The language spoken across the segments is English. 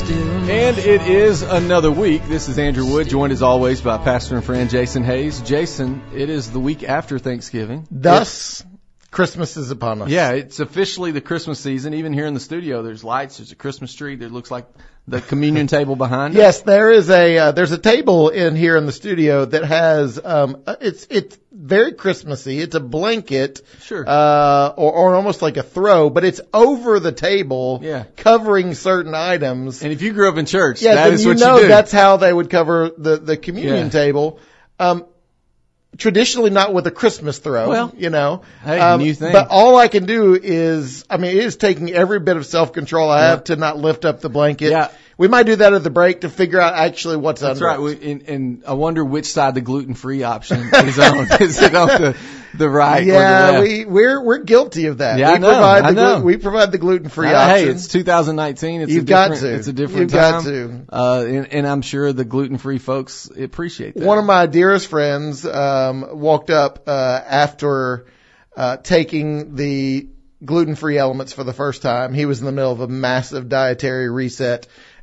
And it is another week. This is Andrew Wood, joined as always by pastor and friend Jason Hayes. Jason, it is the week after Thanksgiving. Thus, Christmas is upon us. Yeah, it's officially the Christmas season. Even here in the studio, there's lights, there's a Christmas tree. There looks like the communion table behind us. Yes, there is there's a table in here in the studio that has, it's very Christmassy. It's a blanket. Sure. Or almost like a throw, but it's over the table. Yeah. Covering certain items. And if you grew up in church, yeah, that is what you do. That's how they would cover the communion table. Traditionally not with a Christmas throw, well, Hey, new thing. But all I can do is, it is taking every bit of self-control I have to not lift up the blanket. Yeah. We might do that at the break to figure out actually what's That's under right. it. And I wonder which side the gluten-free option is on. Is it on the right or the Yeah, left? we're guilty of that. Yeah, I know. We provide the gluten-free option. Hey, it's 2019. It's You've got to. It's a different You've time. got to. And I'm sure the gluten-free folks appreciate that. One of my dearest friends walked up after taking the gluten-free elements for the first time. He was in the middle of a massive dietary reset,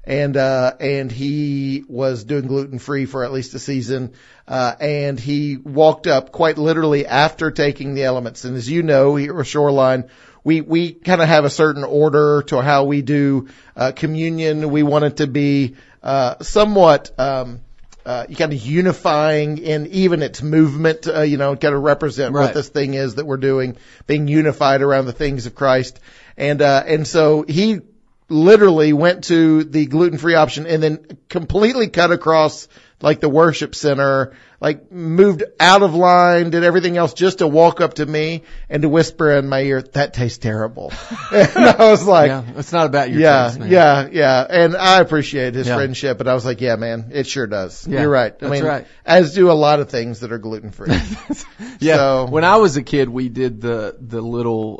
and he was doing gluten-free for at least a season. And he walked up quite literally after taking the elements. And as you know, here at Shoreline, we kind of have a certain order to how we do communion. We want it to be somewhat kind of unifying in even its movement, kind of represent right. what this thing is that we're doing, being unified around the things of Christ. And so he literally went to the gluten-free option and then completely cut across like the worship center, like moved out of line, did everything else just to walk up to me and to whisper in my ear, "That tastes terrible." And I was like, yeah, it's not about your taste, man. Yeah. And I appreciate his friendship, but I was like, yeah, man, it sure does. Yeah, you're right. That's right. As do a lot of things that are gluten-free. Yeah. So, when I was a kid, we did the little,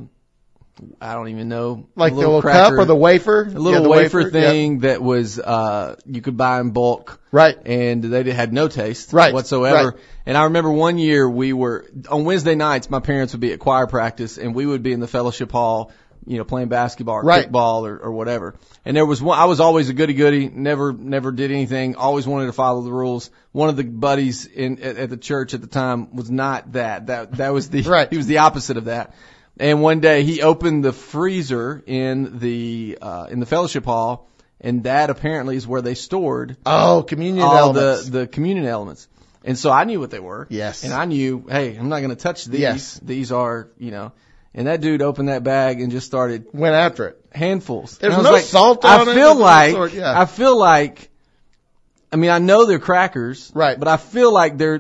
I don't even know. like the little cracker, cup or the wafer? A little the wafer thing yep. that was, you could buy in bulk. Right. And they had no taste right. whatsoever. Right. And I remember one year on Wednesday nights, my parents would be at choir practice and we would be in the fellowship hall, playing basketball or right. kickball or whatever. And there was one, I was always a goody-goody, never did anything, always wanted to follow the rules. One of the buddies at the church at the time was not that. That was right. He was the opposite of that. And one day he opened the freezer in the fellowship hall, and that apparently is where they stored communion all elements. the communion elements. And so I knew what they were. Yes. And I knew, hey, I'm not going to touch these. Yes. These are, and that dude opened that bag and just started went after it. handfuls. There's no salt on it. I feel like I know they're crackers, right? But I feel like they're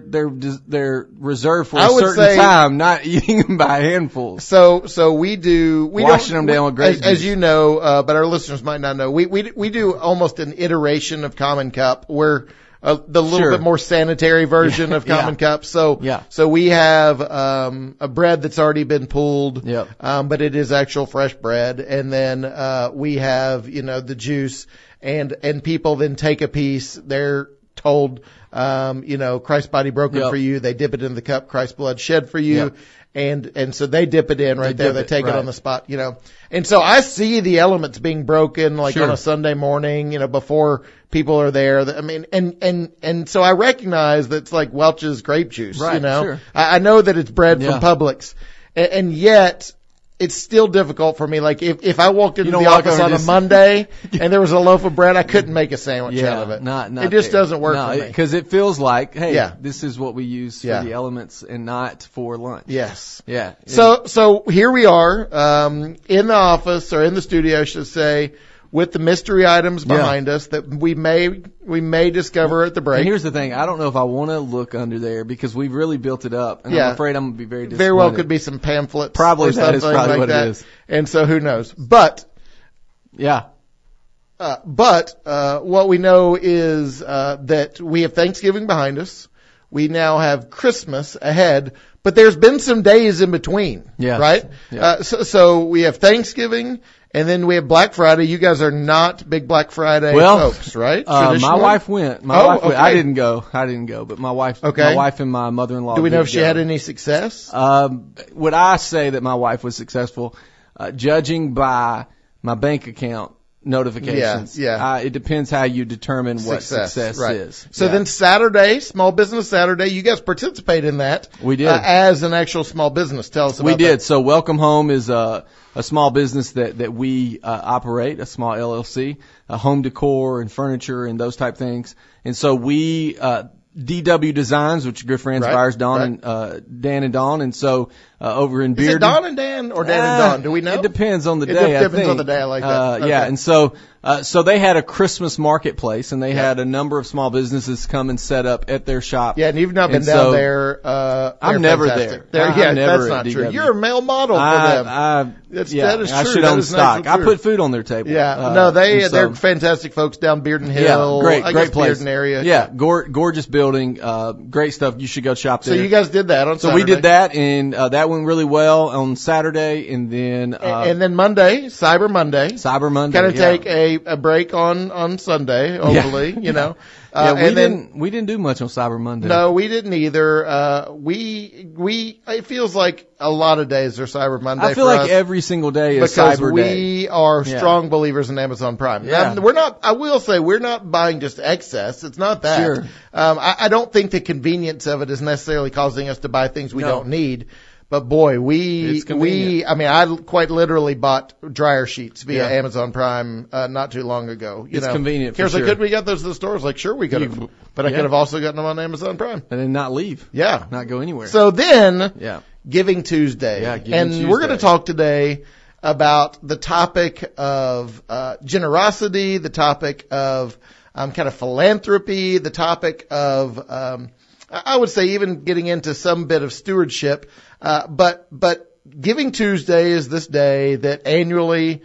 reserved for a certain time, not eating them by handfuls. So we washing them down with grape juice. As you know, but our listeners might not know. We do almost an iteration of Common Cup where the little bit more sanitary version of Common Cup. So we have a bread that's already been pulled, but it is actual fresh bread, and then we have the juice. And people then take a piece. They're told, Christ's body broken for you. They dip it in the cup. Christ's blood shed for you. And so they dip it in right there. They take it on the spot, And so I see the elements being broken on a Sunday morning, before people are there. And so I recognize that it's like Welch's grape juice, Sure. I know that it's bread from Publix. And yet, it's still difficult for me. Like if I walked into the office on a Monday and there was a loaf of bread, I couldn't make a sandwich out of it. Not it just doesn't work for me. Because it feels like, hey, this is what we use for the elements and not for lunch. Yes. Yeah. So here we are, in the office or in the studio, I should say, with the mystery items behind us that we may discover at the break. And here's the thing. I don't know if I want to look under there because we've really built it up. And I'm afraid I'm going to be very disappointed. Very well could be some pamphlets. Probably or that is probably like what that. it is. And so who knows? But what we know is that we have Thanksgiving behind us. We now have Christmas ahead, but there's been some days in between, right? Yeah. So we have Thanksgiving, and then we have Black Friday. You guys are not big Black Friday folks, right? My wife went. Okay. I didn't go, but my wife, my wife and my mother-in-law. Do we know if did she go. had any success? Would I say that my wife was successful? Judging by my bank account, notifications. Yeah. It depends how you determine what success right. is. So then Saturday, Small Business Saturday, you guys participate in that. We did. As an actual small business. Tell us about that. We did. So Welcome Home is a small business that we operate, a small LLC, home decor and furniture and those type things. And so we DW Designs, which are good friends of ours, Dan and Dawn, and so over in Bearden. Is it Dawn and Dan or Dan and Dawn? Do we know? It depends on the day. It depends on the day. I like that. Okay. Yeah, and so they had a Christmas marketplace, and they had a number of small businesses come and set up at their shop. Yeah, and you've not been down there. I'm never there. That's not true. You're a male model for them. That is true. I should own stock. I put food on their table. Yeah, they're fantastic folks down Bearden Hill. Yeah, great place. Bearden area. Yeah, gorgeous building. Great stuff. You should go shop there. So you guys did that on Saturday. So we did that, and that went really well on Saturday, and then Monday, Cyber Monday. Cyber Monday. Kind of take a break on Sunday, hopefully, you know. We didn't do much on Cyber Monday. No, we didn't either. It feels like a lot of days are Cyber Monday. I feel like every single day is Cyber Day. Because we are strong believers in Amazon Prime. Yeah. Now, I will say we're not buying just excess. It's not that. Sure. I don't think the convenience of it is necessarily causing us to buy things we don't need. But boy, I quite literally bought dryer sheets via Amazon Prime, not too long ago. It's convenient. Like, could we get those to the stores? Like, sure we could have. But I could have also gotten them on Amazon Prime. And then not leave. Yeah. Not go anywhere. So then, Giving Tuesday. Yeah, Giving Tuesday. We're going to talk today about the topic of, generosity, the topic of, kind of philanthropy, the topic of, I would say even getting into some bit of stewardship. But Giving Tuesday is this day that annually,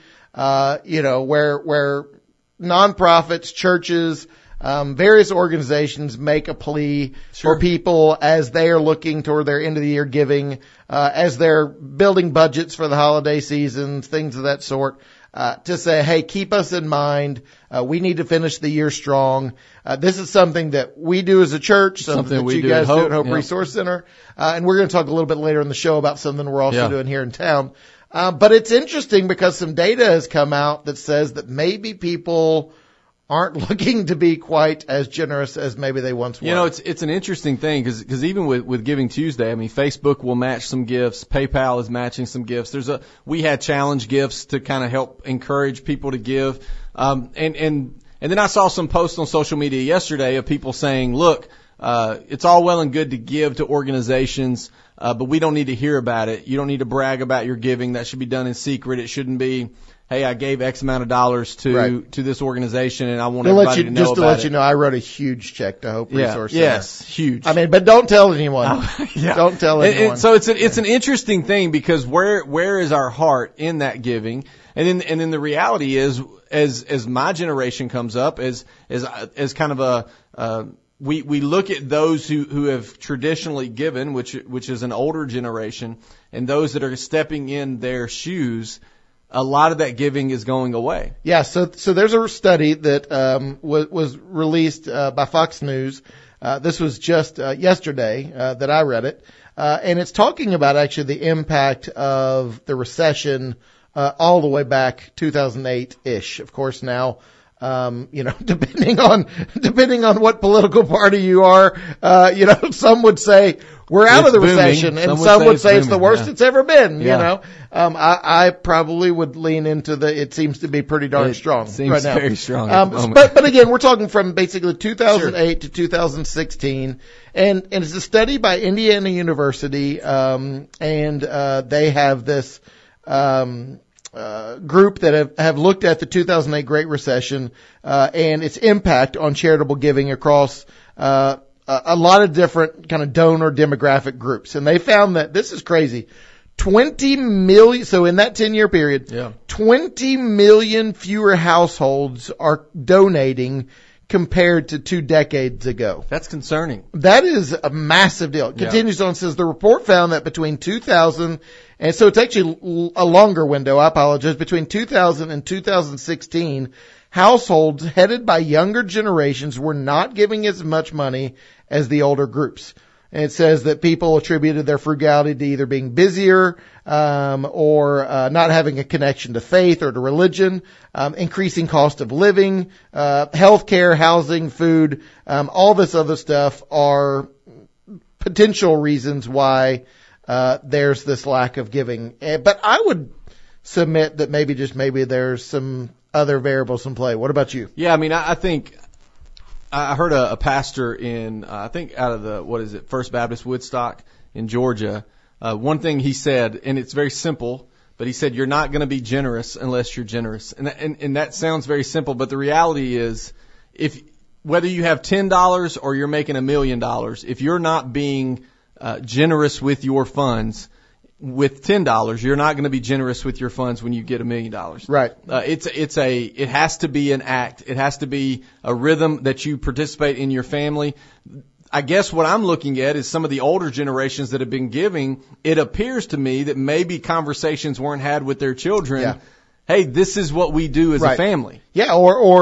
where nonprofits, churches, various organizations make a plea for people as they are looking toward their end of the year giving, as they're building budgets for the holiday seasons, things of that sort. To say, hey, keep us in mind. We need to finish the year strong. This is something that we do as a church, something that you guys do at Hope Resource Center. And we're going to talk a little bit later in the show about something we're also doing here in town. But it's interesting because some data has come out that says that maybe people aren't looking to be quite as generous as maybe they once were. You know, it's an interesting thing because even with Giving Tuesday, I mean, Facebook will match some gifts. PayPal is matching some gifts. We had challenge gifts to kind of help encourage people to give. And then I saw some posts on social media yesterday of people saying, look, it's all well and good to give to organizations, but we don't need to hear about it. You don't need to brag about your giving. That should be done in secret. It shouldn't be, hey, I gave X amount of dollars to this organization, and I want everybody to know about it. Just to let you know, I wrote a huge check to Hope Resource Center. Yes, huge. I mean, but don't tell anyone. Don't tell anyone. So it's an interesting thing because where is our heart in that giving? And then the reality is, as my generation comes up, as kind of we look at those who have traditionally given, which is an older generation, and those that are stepping in their shoes. A lot of that giving is going away. Yeah, so there's a study that was released by Fox News. This was just yesterday that I read it, and it's talking about actually the impact of the recession all the way back 2008-ish. Of course, now depending on what political party you are, some would say we're out of the recession, and some would say it's the worst it's ever been. I probably would lean into it seems to be pretty darn strong right now. Very strong at the moment. But again, we're talking from basically 2008 to 2016, and it's a study by Indiana University, and they have this group that have looked at the 2008 Great Recession and its impact on charitable giving across a lot of different kind of donor demographic groups. And they found that this is crazy. 20 million, so in that 10-year period, 20 million fewer households are donating compared to 2 decades ago. That's concerning. That is a massive deal. It continues on and says the report found that between 2000 and so it's actually a longer window, I apologize, between 2000 and 2016, households headed by younger generations were not giving as much money as the older groups. And it says that people attributed their frugality to either being busier, or not having a connection to faith or to religion, increasing cost of living, healthcare, housing, food, all this other stuff are potential reasons why there's this lack of giving. But I would submit that maybe there's some other variables in play. What about you? Yeah, I mean, I think I heard a pastor in, I think out of the, First Baptist Woodstock in Georgia. One thing he said, and it's very simple, but he said, you're not going to be generous unless you're generous. And that sounds very simple, but the reality is, whether you have $10 or you're making $1 million, if you're not being generous with your funds, with $10, you're not going to be generous with your funds when you get $1 million. Right. It has to be an act. It has to be a rhythm that you participate in your family. I guess what I'm looking at is some of the older generations that have been giving. It appears to me that maybe conversations weren't had with their children. Yeah. Hey, this is what we do as a family. Yeah.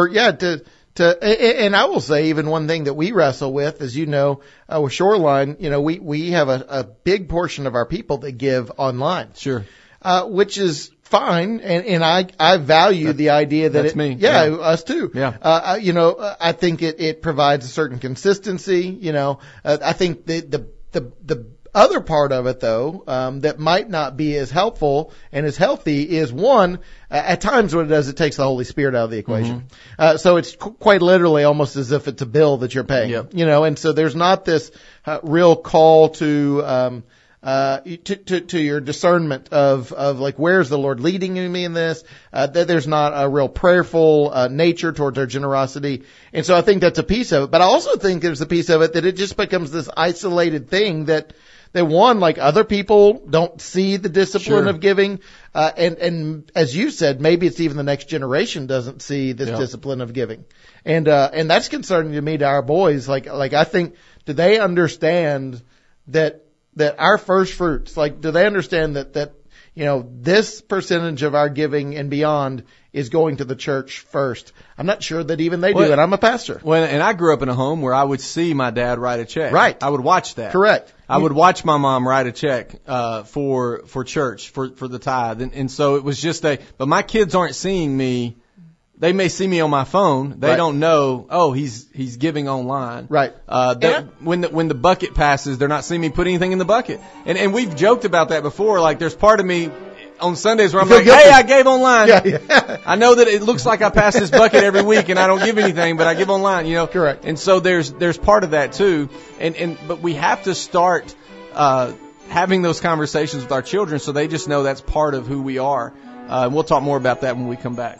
And I will say even one thing that we wrestle with, as you know, with Shoreline, we have a big portion of our people that give online. Sure. Which is fine. And I value the idea that that's me. Yeah, us too. Yeah. I think it provides a certain consistency, I think the other part of it though, that might not be as helpful and as healthy is one, at times what it does, it takes the Holy Spirit out of the equation. Mm-hmm. So it's quite literally almost as if it's a bill that you're paying, and so there's not this real call to your discernment of like, where's the Lord leading me in this? That there's not a real prayerful nature towards our generosity. And so I think that's a piece of it. But I also think there's a piece of it that it just becomes this isolated thing that one, like other people don't see the discipline of giving. And as you said, maybe it's even the next generation doesn't see this discipline of giving. And that's concerning to me, to our boys. Like I think, do they understand that our first fruits, do they understand that this percentage of our giving and beyond is going to the church first? I'm not sure that even they do, and I'm a pastor. Well, and I grew up in a home where I would see my dad write a check. Right. I would watch that. Correct. I would watch my mom write a check, for church, for the tithe. And so it was just but my kids aren't seeing me. They may see me on my phone. They don't know, he's giving online. Right. When the bucket passes, they're not seeing me put anything in the bucket. And we've joked about that before. Like, there's part of me on Sundays where I'm like, hey, I gave online. Yeah. I know that it looks like I pass this bucket every week and I don't give anything, but I give online, Correct. And so there's part of that too. But we have to start, having those conversations with our children so they just know that's part of who we are. And we'll talk more about that when we come back.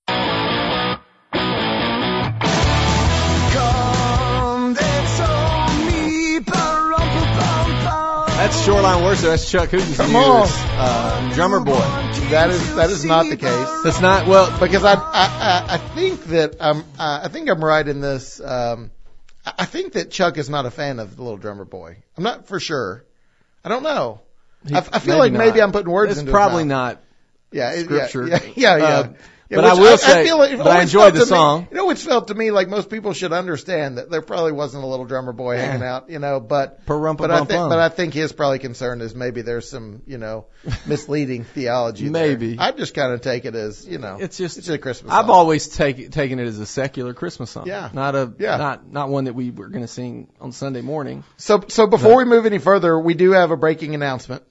That's Shoreline Worship. That's Chuck Hooten's drummer boy. That is not the case. That's not, well, because I think that I think I'm right in this. I think that Chuck is not a fan of the little drummer boy. I'm not for sure. I don't know. I feel like maybe I'm putting words into his mouth. It's probably not. Scripture. Yeah. But I will say, I enjoyed the song. It's felt to me like most people should understand that there probably wasn't a little drummer boy hanging out, but I think his probably concern is maybe there's some, misleading theology maybe. there. I just kind of take it as, it's a Christmas song. I've always taken it as a secular Christmas song. Yeah. Not one that we were going to sing on Sunday morning. So before we move any further, we do have a breaking announcement.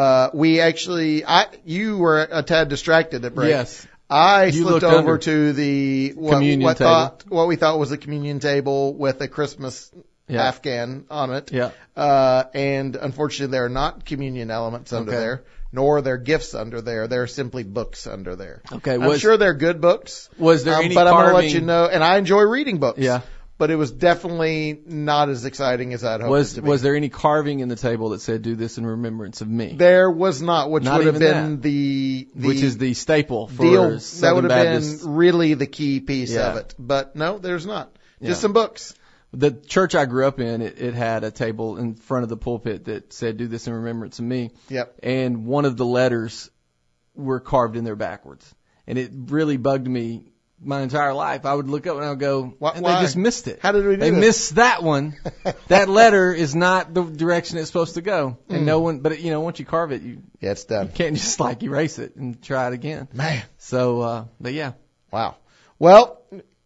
You were a tad distracted at break. Yes. I slipped over to the communion table. What we thought was a communion table with a Christmas Afghan on it. Yeah. And unfortunately, there are not communion elements under there, nor are there gifts under there. There are simply books under there. Okay. I'm sure they're good books. Was there any but carving? I'm going to let you know, and I enjoy reading books. Yeah. But it was definitely not as exciting as I'd hoped it to be. Was there any carving in the table that said, do this in remembrance of me? There was not, which would have been which is the staple for deal. Southern that would have Baptist. been really the key piece of it. But no, there's not. Just some books. The church I grew up in, it had a table in front of the pulpit that said, do this in remembrance of me. Yep. And one of the letters were carved in there backwards. And it really bugged me my entire life, I would look up and I would go, why? They just missed it. How did we do They missed that one. That letter is not the direction it's supposed to go. And no one, but once you carve it, it's done. You can't just erase it and try it again. Man. So, but yeah. Wow. Well,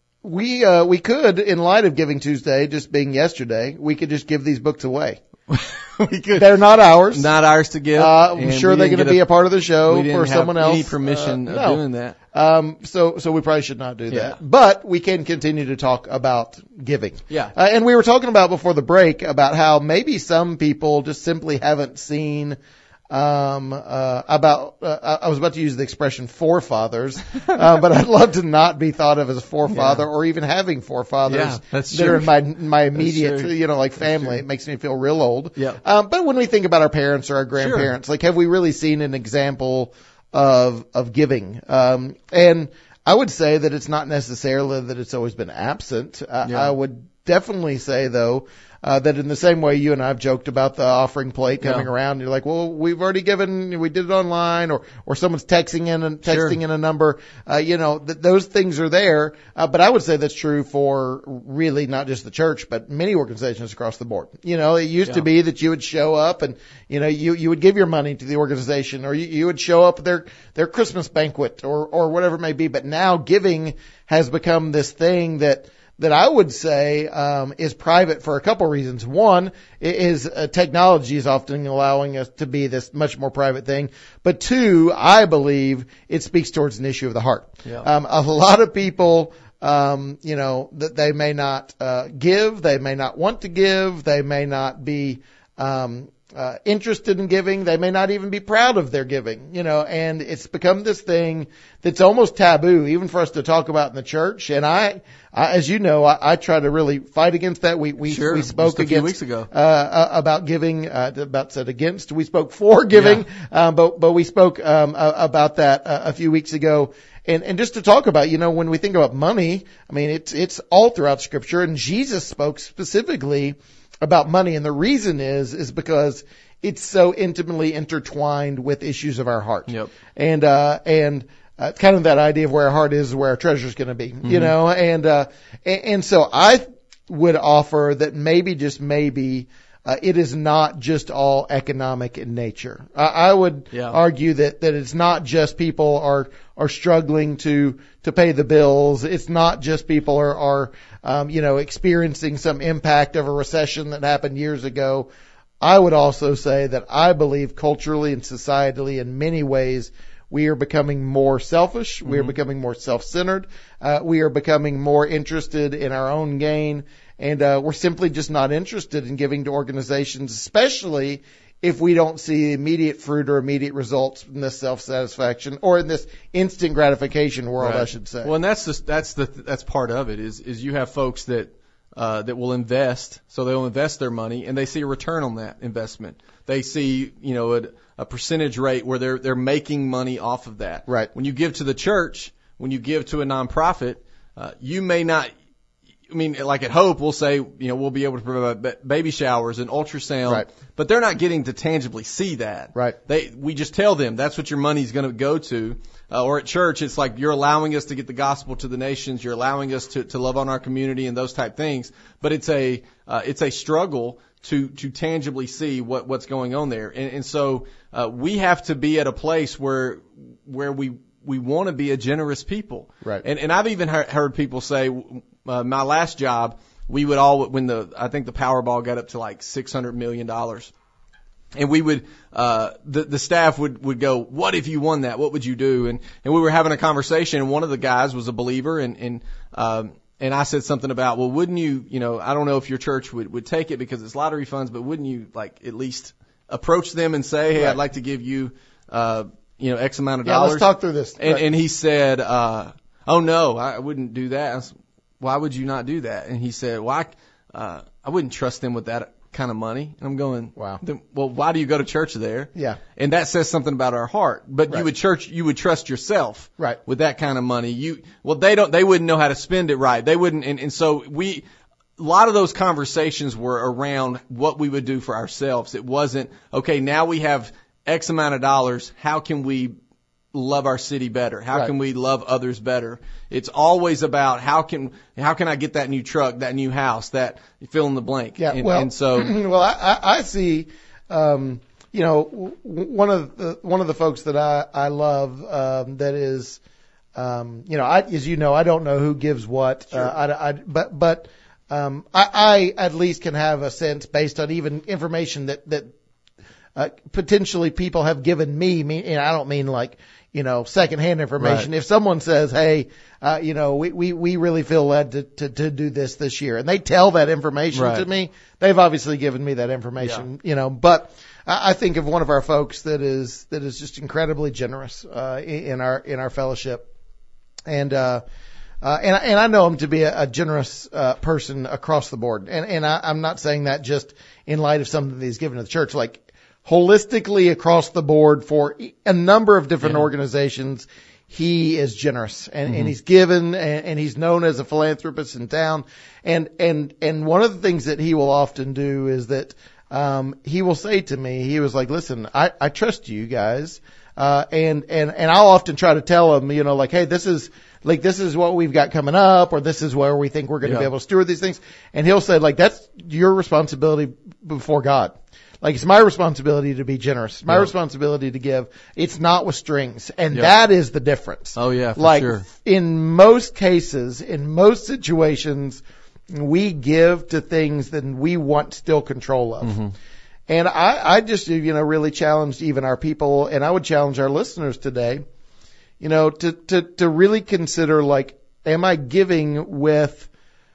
we could, in light of Giving Tuesday just being yesterday, we could just give these books away. We could. They're not ours. Not ours to give. I'm sure they're going to be a part of the show for someone else. We didn't have any permission of doing that. So we probably should not do that. But we can continue to talk about giving. Yeah. And we were talking about before the break about how maybe some people just simply haven't seen I was about to use the expression forefathers, but I'd love to not be thought of as a forefather or even having forefathers that are in my immediate, like family. It makes me feel real old. Yeah. But when we think about our parents or our grandparents, like, have we really seen an example of giving? And I would say that it's not necessarily that it's always been absent. I would definitely say, though, that in the same way you and I have joked about the offering plate coming around, you're like, well, we've already given, we did it online, or someone's texting in a number, those ththings are there. But I would say that's true for really not just the church, but many organizations across the board. It used to be that you would show up and, you would give your money to the organization, or you would show up at their Christmas banquet or whatever it may be. But now giving has become this thing that I would say is private for a couple reasons. One is technology is often allowing us to be this much more private thing. But two, I believe it speaks towards an issue of the heart. Yeah. A lot of people, that they may not give, they may not want to give, they may not be interested in giving. They may not even be proud of their giving, and it's become this thing that's almost taboo, even for us to talk about in the church. And I as you know, I try to really fight against that. We spoke a few weeks ago about giving, we spoke for giving, but we spoke, about that a few weeks ago. And just to talk about, when we think about money, I mean, it's all throughout Scripture, and Jesus spoke specifically about money, and the reason is because it's so intimately intertwined with issues of our heart. Yep. And it's kind of that idea of where our heart is where our treasure is going to be, and so I would offer that maybe, just maybe, it is not just all economic in nature. I would argue that it's not just people are struggling to pay the bills. It's not just people are experiencing some impact of a recession that happened years ago. I would also say that I believe culturally and societally in many ways we are becoming more selfish. We are becoming more self-centered. We are becoming more interested in our own gain. And we're simply just not interested in giving to organizations, especially if we don't see immediate fruit or immediate results in this self-satisfaction or in this instant gratification world, I should say. Well, and that's part of it is you have folks that will invest, so they'll invest their money and they see a return on that investment. They see, a percentage rate where they're making money off of that. Right. When you give to the church, when you give to a nonprofit, you may not. I mean, like at Hope, we'll say, we'll be able to provide baby showers and ultrasound, but they're not getting to tangibly see that. Right. We just tell them that's what your money's going to go to. Or at church, it's like you're allowing us to get the gospel to the nations. You're allowing us to love on our community and those type things. But it's a struggle to tangibly see what's going on there. And so, we have to be at a place where we want to be a generous people. Right. And I've even heard people say, my last job, we would I think the Powerball got up to like $600 million. And we would, the staff would go, what if you won that? What would you do? And we were having a conversation, and one of the guys was a believer, and I said something about, well, wouldn't you, I don't know if your church would take it because it's lottery funds, but wouldn't you like at least approach them and say, hey, I'd like to give you, X amount of dollars. Let's talk through this. And he said, oh no, I wouldn't do that. I said, why would you not do that? And he said, well, I wouldn't trust them with that kind of money. And I'm going, wow. Well, why do you go to church there? Yeah. And that says something about our heart. But you would trust yourself. Right. With that kind of money. They wouldn't know how to spend it right. They wouldn't, and so a lot of those conversations were around what we would do for ourselves. It wasn't, okay, now we have X amount of dollars. How can we love our city better? How can we love others better? It's always about how can I get that new truck, that new house, that fill in the blank. Yeah. And so, well, I see, you know, one of the folks that I love, that is, you know, as you know, I don't know who gives what, sure. I at least can have a sense based on even information that potentially people have given me, and I don't mean like, you know, secondhand information. Right. If someone says, hey, you know, we really feel led to do this year, and they tell that information to me, they've obviously given me that information, you know, but I think of one of our folks that is just incredibly generous, in our fellowship. And I know him to be a generous, person across the board. And I'm not saying that just in light of something that he's given to the church, like holistically across the board for a number of different organizations. He is generous and he's given and he's known as a philanthropist in town. And one of the things that he will often do is that, he will say to me, he was like, listen, I trust you guys. And I'll often try to tell him, you know, like, hey, this is what we've got coming up, or this is where we think we're going to be able to steward these things. And he'll say, like, that's your responsibility before God. Like, it's my responsibility to be generous. My responsibility to give. It's not with strings. And that is the difference. Oh, yeah, for like, sure. In most cases, in most situations, we give to things that we want still control of. Mm-hmm. And I just, you know, really challenged even our people, and I would challenge our listeners today, you know, to really consider, like, am I giving with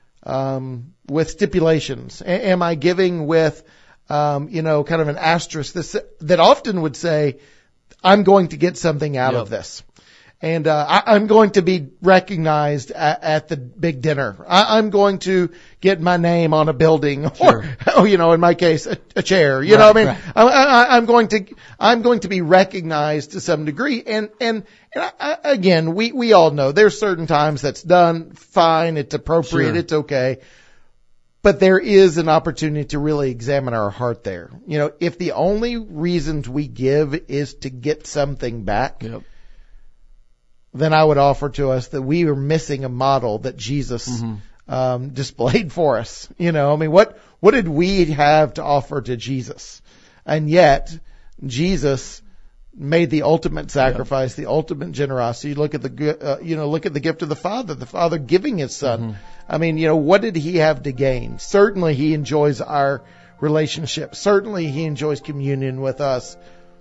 stipulations? Am I giving with, you know, kind of an asterisk that often would say, I'm going to get something out of this. And, I'm going to be recognized at the big dinner. I'm going to get my name on a building or, you know, in my case, a chair. You know what I mean? Right. I'm going to be recognized to some degree. And again, we all know there's certain times that's done fine. It's appropriate. Sure. It's okay. But there is an opportunity to really examine our heart there. You know, if the only reasons we give is to get something back. Yep. Then I would offer to us that we are missing a model that Jesus displayed for us. You know, I mean, what did we have to offer to Jesus? And yet, Jesus made the ultimate sacrifice, the ultimate generosity. Look at look at the gift of the Father giving His Son. Mm-hmm. I mean, you know, what did He have to gain? Certainly He enjoys our relationship. Certainly He enjoys communion with us.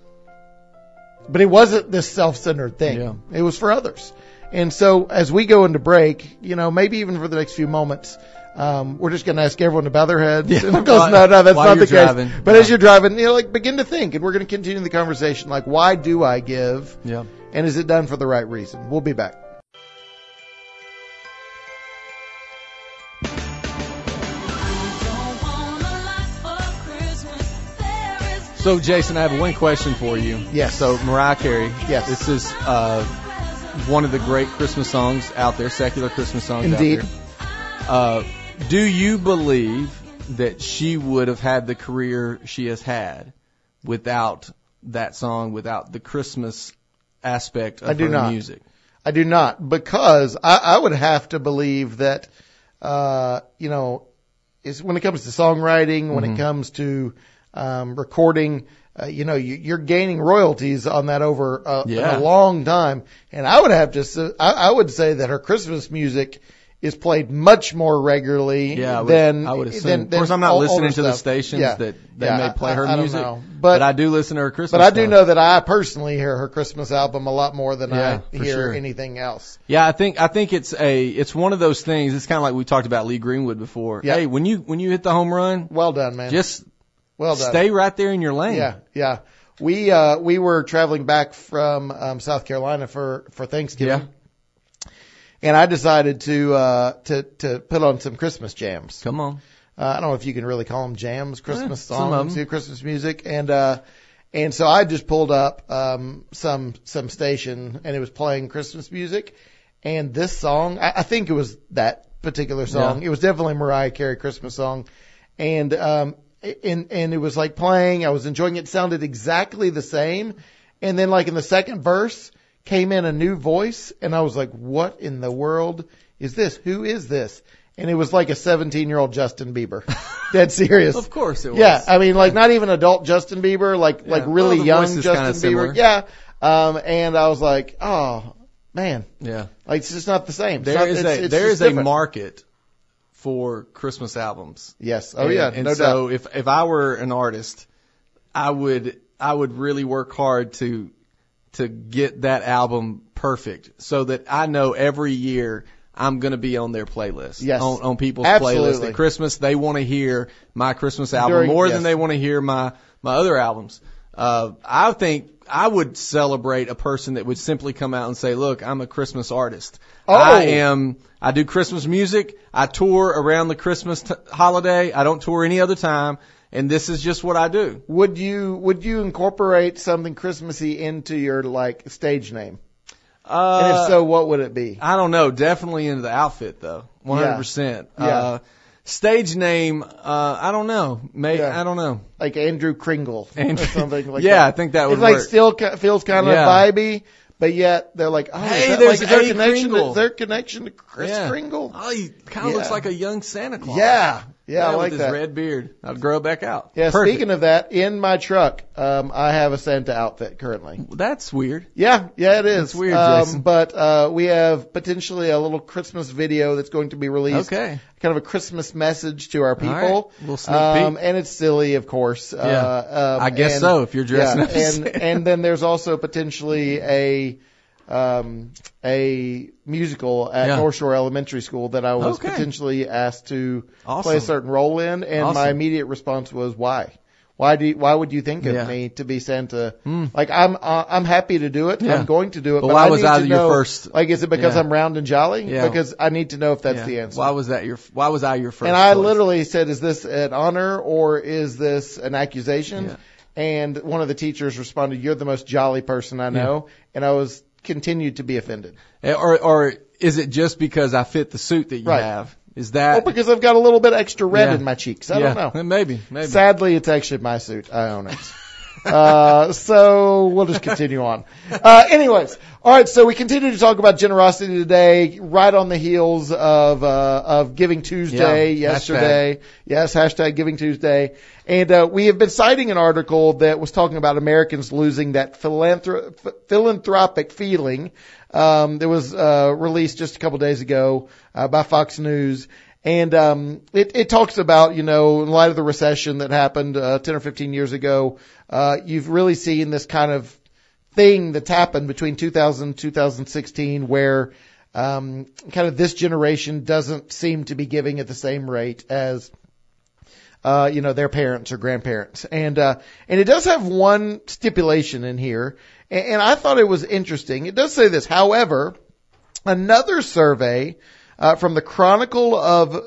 But it wasn't this self-centered thing. Yeah. It was for others. And so as we go into break, you know, maybe even for the next few moments, we're just going to ask everyone to bow their heads. Yeah. Because no, that's not the case. But as you're driving, you know, like begin to think, and we're going to continue the conversation. Like, why do I give? Yeah. And is it done for the right reason? We'll be back. So, Jason, I have one question for you. Yes. So, Mariah Carey. Yes. This is one of the great Christmas songs out there, secular Christmas songs Indeed. out there. Do you believe that she would have had the career she has had without that song, without the Christmas aspect of her music? I do not, because I would have to believe that, you know, when it comes to songwriting, when it comes to recording, you know, you're gaining royalties on that over a long time. And I would have to, I would say that her Christmas music is played much more regularly than I would assume. Of course, I'm not listening to the stations that may play her music, I don't know. But I do listen to her Christmas. But I do know that I personally hear her Christmas album a lot more than I hear anything else. Yeah, I think it's one of those things. It's kind of like we talked about Lee Greenwood before. Yeah. Hey, when you hit the home run, well done, man. Well done. Stay right there in your lane. Yeah. We were traveling back from South Carolina for Thanksgiving. Yeah. And I decided to put on some Christmas jams. Come on. I don't know if you can really call them jams, Christmas songs, Christmas music. And so I just pulled up some station, and it was playing Christmas music. And this song, I think it was that particular song. Yeah. It was definitely Mariah Carey Christmas song. And it was like playing. I was enjoying it. It sounded exactly the same. And then like in the second verse, came in a new voice, and I was like, what in the world is this? Who is this? And it was like a 17-year-old Justin Bieber. Dead serious. Of course it was. Yeah, I mean, like not even adult Justin Bieber, like really young Justin Bieber. Similar. Yeah. And I was like, oh man. Yeah. Like it's just not the same. There is a market for Christmas albums. Yes. Oh yeah. And no so doubt. if I were an artist, I would really work hard to get that album perfect so that I know every year I'm going to be on their playlist. Yes. On people's Absolutely. playlist. At Christmas, they want to hear my Christmas album more than they want to hear my other albums. I think I would celebrate a person that would simply come out and say, look, I'm a Christmas artist. Oh. I do Christmas music. I tour around the Christmas holiday. I don't tour any other time. And this is just what I do. Would you incorporate something Christmassy into your like stage name? And if so, what would it be? I don't know. Definitely into the outfit though. 100%. Yeah. Stage name, I don't know. I don't know. Like Andrew Kringle or something like that. Yeah, I think that would work. It like still feels kind of vibey, but yet they're like, oh, hey, is there's their connection to Kris Kringle? Oh, he kind of looks like a young Santa Claus. Yeah, I like with that. his red beard. I'd grow it back out. Yeah, Perfect. Speaking of that, in my truck, I have a Santa outfit currently. That's weird. Yeah, it is. That's weird, Jason. But we have potentially a little Christmas video that's going to be released. Okay. Kind of a Christmas message to our people. All right. Little sneak peek. And it's silly, of course. I guess so, if you're dressing up. And then there's also potentially a musical at North Shore Elementary School that I was potentially asked to play a certain role in, and my immediate response was, why? Why would you think of me to be Santa? Like I'm happy to do it. I'm going to do it. But why I was need I to your know, first? Like, is it because I'm round and jolly? Yeah. Because I need to know if that's the answer. Why was I your first? And I choice? literally said, is this an honor or is this an accusation? Yeah. And one of the teachers responded, you're the most jolly person I know. And I continued to be offended. Or is it just because I fit the suit that you have? Is that? Oh, because I've got a little bit extra red in my cheeks. I don't know. Maybe. Sadly, it's actually my suit. I own it. So we'll just continue on. Anyways. All right. So we continue to talk about generosity today, right on the heels of Giving Tuesday yesterday. Yes. Hashtag Giving Tuesday. And, we have been citing an article that was talking about Americans losing that philanthropic feeling. It was, released just a couple days ago, by Fox News. And, it talks about, in light of the recession that happened, 10 or 15 years ago, you've really seen this kind of thing that's happened between 2000 and 2016 where, kind of this generation doesn't seem to be giving at the same rate as, their parents or grandparents. And it does have one stipulation in here. And I thought it was interesting. It does say this. However, another survey, from the Chronicle of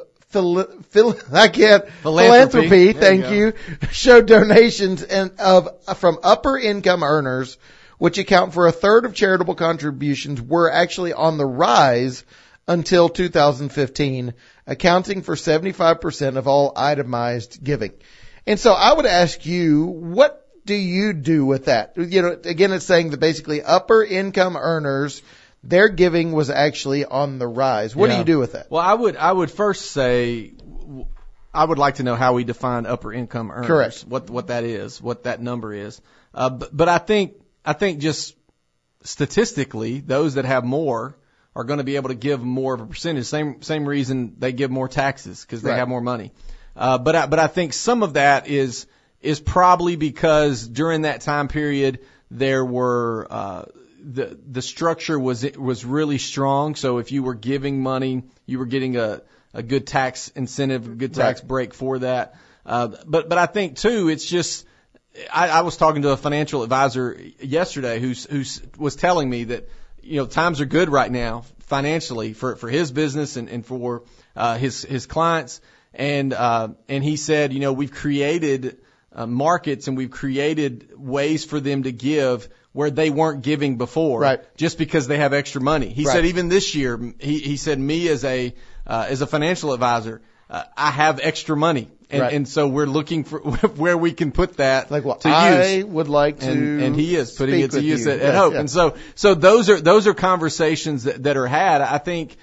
Philanthropy, thank you, showed donations from upper income earners, which account for a third of charitable contributions, were actually on the rise until 2015, accounting for 75% of all itemized giving. And so I would ask you, what do you do with that? Again, it's saying that basically upper income earners, their giving was actually on the rise. What do you do with that? Well, I would first say, I would like to know how we define upper income earners. Correct. What that is, what that number is. But I think just statistically, those that have more are going to be able to give more of a percentage. Same reason they give more taxes, because they have more money. But I think some of that is probably because during that time period there were the structure was really strong. So if you were giving money, you were getting a good tax incentive, a good tax break for that. But I think too, it's just, I was talking to a financial advisor yesterday who was telling me that, times are good right now financially for his business and for his clients. And he said, we've created markets and we've created ways for them to give where they weren't giving before, just because they have extra money. He said even this year, he said, me as a financial advisor, I have extra money. And so we're looking for where we can put that to use. I would like to, and he is putting it to use at Hope. Yeah. And so those are conversations that are had. I think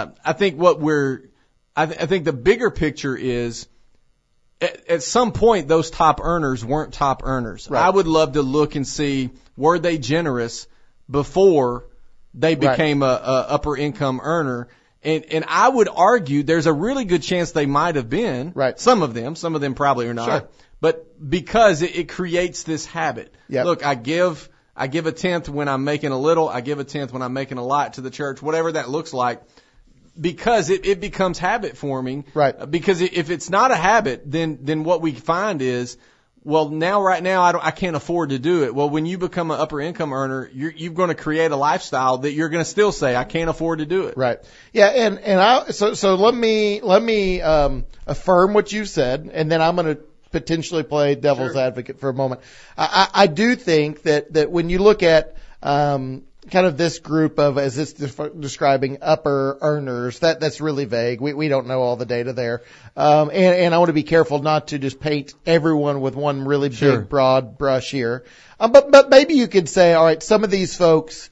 the bigger picture is at some point those top earners weren't top earners. Right. I would love to look and see, were they generous before they became a upper income earner? And I would argue there's a really good chance they might have been. Right. Some of them probably are not. Sure. But because it creates this habit. Yep. Look, I give a tenth when I'm making a little, I give a tenth when I'm making a lot to the church, whatever that looks like, because it becomes habit forming. Right. Because if it's not a habit, then what we find is, well, right now I can't afford to do it. Well, when you become an upper income earner, you're going to create a lifestyle that you're going to still say, I can't afford to do it. Right. Yeah. So let me affirm what you said, and then I'm going to potentially play devil's advocate for a moment. I do think that when you look at, kind of this group of, as it's describing, upper earners, that's really vague. We don't know all the data there. And I want to be careful not to just paint everyone with one really big, broad brush here. But maybe you could say, all right, some of these folks,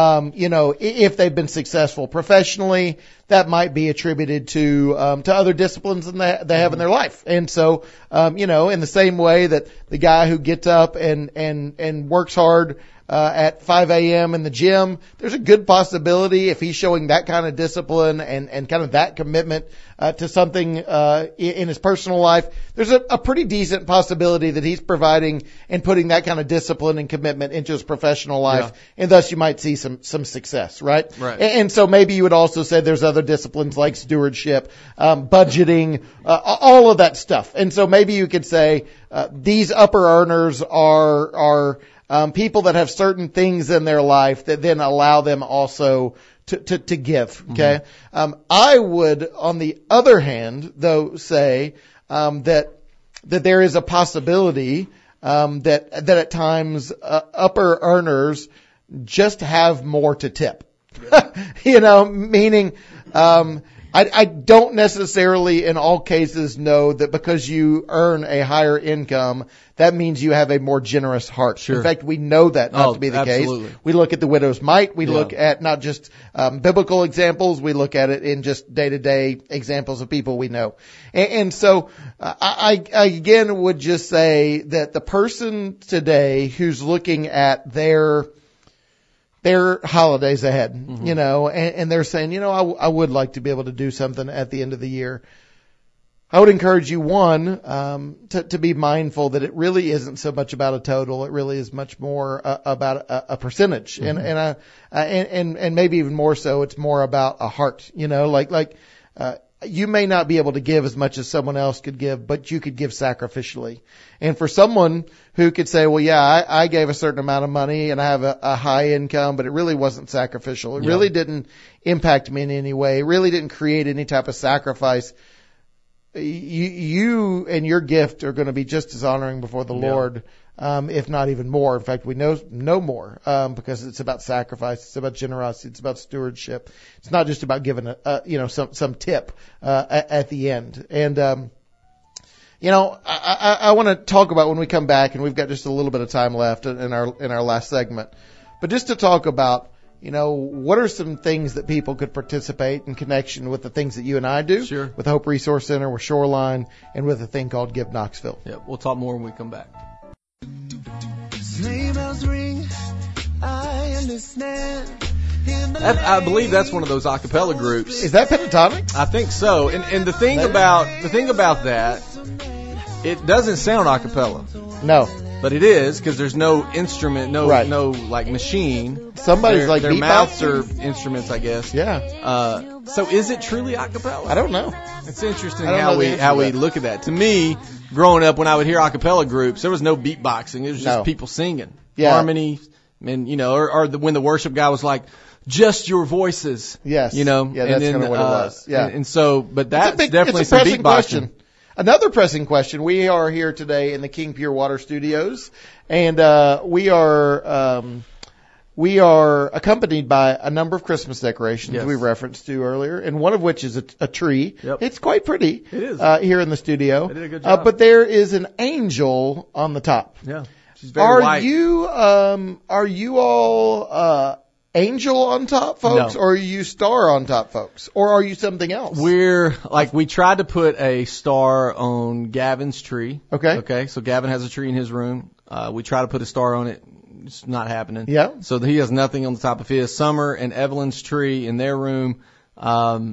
if they've been successful professionally, that might be attributed to other disciplines than they have in their life. And so, in the same way that the guy who gets up and works hard, at 5 a.m. in the gym, there's a good possibility if he's showing that kind of discipline and kind of that commitment, to something, in his personal life, there's a pretty decent possibility that he's providing and putting that kind of discipline and commitment into his professional life. Yeah. And thus you might see some success, right? Right. And so maybe you would also say there's other disciplines like stewardship, budgeting, all of that stuff. And so maybe you could say, these upper earners are people that have certain things in their life that then allow them also to give. Okay. Mm-hmm. I would, on the other hand, though, say, that there is a possibility, that at times, upper earners just have more to tip. Meaning, I don't necessarily in all cases know that because you earn a higher income, that means you have a more generous heart. Sure. In fact, we know that not to be the absolutely. Case. We look at the widow's mite. We look at not just biblical examples. We look at it in just day-to-day examples of people we know. And so I again would just say that the person today who's looking at their holidays ahead, mm-hmm. And they're saying, I would like to be able to do something at the end of the year. I would encourage you, to be mindful that it really isn't so much about a total. It really is much more about a percentage. Mm-hmm. And maybe even more so, it's more about a heart, you may not be able to give as much as someone else could give, but you could give sacrificially. And for someone who could say, well, yeah, I gave a certain amount of money and I have a high income, but it really wasn't sacrificial. It really didn't impact me in any way. It really didn't create any type of sacrifice. You and your gift are going to be just as honoring before the Lord, if not even more. In fact, we know more, because it's about sacrifice. It's about generosity. It's about stewardship. It's not just about giving some tip, at the end. And, I want to talk about when we come back, and we've got just a little bit of time left in our last segment, but just to talk about, what are some things that people could participate in connection with the things that you and I do? Sure. With the Hope Resource Center, with Shoreline, and with a thing called Give Knoxville. Yeah, we'll talk more when we come back. Sleigh bells ring, I understand. I believe that's one of those a cappella groups. Is that Pentatonic? I think so. And the thing about that, it doesn't sound a cappella. No. But it is, because there's no instrument, no machine. Somebody's their mouths are instruments, I guess. Yeah. So is it truly a cappella? I don't know. It's interesting how we look at that. To me, growing up, when I would hear a cappella groups, there was no beatboxing. It was just people singing. Yeah. Harmony, and or when the worship guy was like, just your voices. Yes. Yeah, that's kind of what it was. Yeah. And so, but that's definitely it's a some beatboxing. Question. Another pressing question. We are here today in the King Pure Water Studios, and we are we are accompanied by a number of Christmas decorations we referenced to earlier, and one of which is a tree. Yep. It's quite pretty. It is. Here in the studio. They did a good job. But there is an angel on the top. Yeah. She's very white. Are you all angel on top, folks, No. or are you star on top, folks, or are you something else? We tried to put a star on Gavin's tree. Okay. So Gavin has a tree in his room. We try to put a star on it. It's not happening. Yeah. So he has nothing on the top of his. Summer and Evelyn's tree in their room. The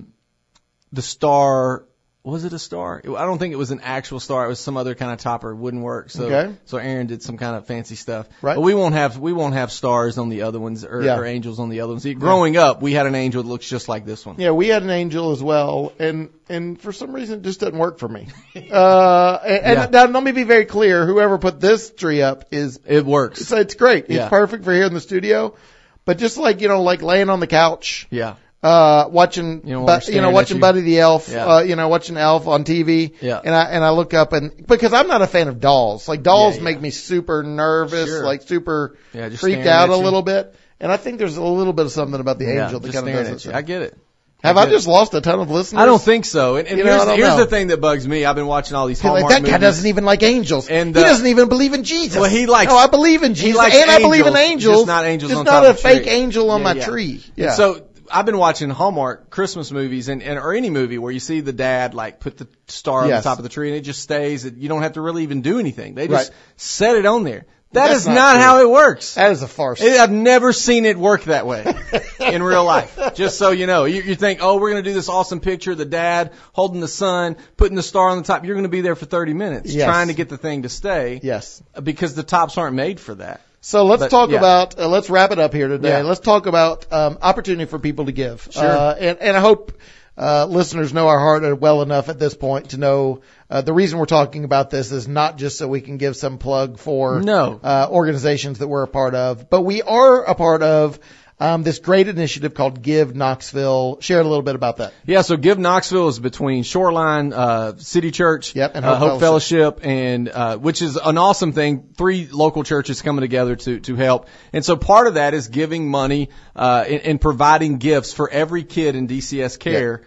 star, was it a star? I don't think it was an actual star. It was some other kind of topper. It wouldn't work. So Aaron did some kind of fancy stuff. Right. But we won't have stars on the other ones or angels on the other ones. Growing up, we had an angel that looks just like this one. Yeah, we had an angel as well, and for some reason it just doesn't work for me. Now let me be very clear. Whoever put this tree up it works. It's great. It's perfect for here in the studio. But just like laying on the couch. Yeah. Watching Buddy the Elf, watching Elf on TV. Yeah. And I look up because I'm not a fan of dolls. Like dolls make me super nervous, super freaked out a little bit. And I think there's a little bit of something about the angel that kind of does it. I get it. Have I just lost a ton of listeners? I don't think so. And here's the thing that bugs me. I've been watching all these Hallmark movies. That guy doesn't even like angels. And he doesn't even believe in Jesus. Well, he likes. No, I believe in Jesus. And I believe in angels. Just not angels on top not of a fake angel on my tree. Yeah. So I've been watching Hallmark Christmas movies or any movie where you see the dad put the star on the top of the tree and it just stays. You don't have to really even do anything. They just set it on there. That's not how it works. That is a farce. I've never seen it work that way in real life. Just so you know, you think, we're going to do this awesome picture, the dad holding the son, putting the star on the top. You're going to be there for 30 minutes trying to get the thing to stay. Yes. Because the tops aren't made for that. So let's talk about, let's wrap it up here today. Yeah. Let's talk about opportunity for people to give. Sure. And I hope listeners know our heart well enough at this point to know the reason we're talking about this is not just so we can give some plug for organizations that we're a part of, but we are a part of this great initiative called Give Knoxville. Share a little bit about that. Yeah, so Give Knoxville is between Shoreline City Church, and Hope Fellowship, and which is an awesome thing. 3 local churches coming together to help. And so part of that is giving money and providing gifts for every kid in DCS Care.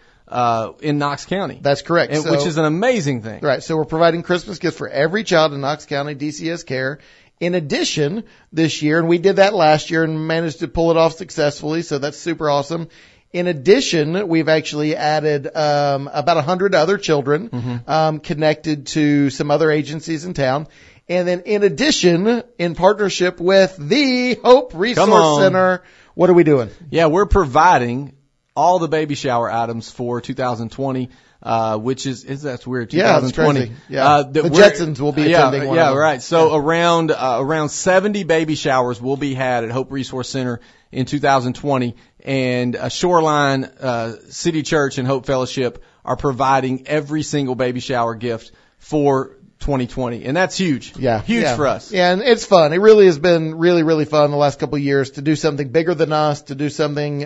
In Knox County. That's correct. Which is an amazing thing. Right. So we're providing Christmas gifts for every child in Knox County DCS Care. In addition, this year, and we did that last year and managed to pull it off successfully, so that's super awesome. In addition, we've actually added about 100 other children connected to some other agencies in town. And then in addition, in partnership with the Hope Resource Center, what are we doing? Yeah, we're providing all the baby shower items for 2020, which is that's weird. 2020. Yeah, that's crazy. Yeah. The Jetsons will be attending one of them. Right. So around 70 baby showers will be had at Hope Resource Center in 2020, and Shoreline City Church and Hope Fellowship are providing every single baby shower gift for 2020, and that's huge. Huge for us. Yeah, and it's fun. It really has been really, really fun the last couple of years to do something bigger than us, to do something,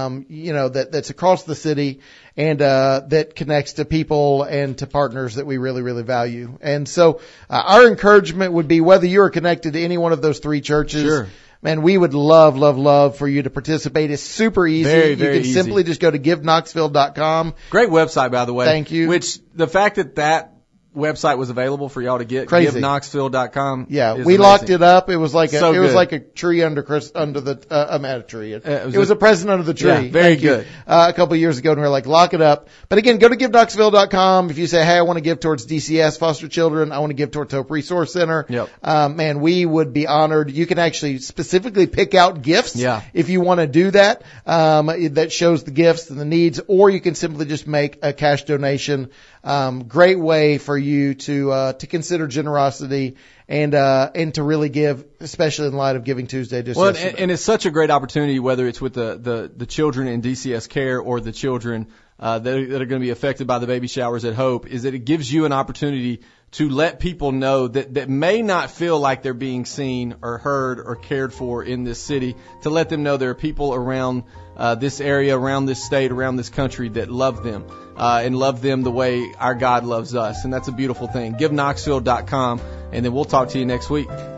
that's across the city and, that connects to people and to partners that we really, really value. And so, our encouragement would be whether you're connected to any one of those 3 churches. Man, we would love for you to participate. It's super easy. Very, you very can simply just go to giveknoxville.com. Great website, by the way. Thank you. Which the fact that website was available for y'all to get. Crazy. GiveKnoxville.com. Yeah, we amazing. locked it up. It was like a, it was like a tree under the, not a tree. It was a present under the tree. Yeah, very good. A couple of years ago, and we were like, lock it up. But again, go to GiveKnoxville.com. If you say, hey, I want to give towards DCS foster children, I want to give towards Hope Resource Center. Yep. Man, we would be honored. You can actually specifically pick out gifts. Yeah. If you want to do that, that shows the gifts and the needs, or you can simply just make a cash donation. Great way for you to consider generosity and to really give, especially in light of Giving Tuesday. And it's such a great opportunity, whether it's with the children in DCS Care or the children, that are going to be affected by the baby showers at Hope, is that it gives you an opportunity to let people know that may not feel like they're being seen or heard or cared for in this city, to let them know there are people around this area, around this state, around this country that love them, and love them the way our God loves us. And that's a beautiful thing. GiveKnoxville.com, and then we'll talk to you next week.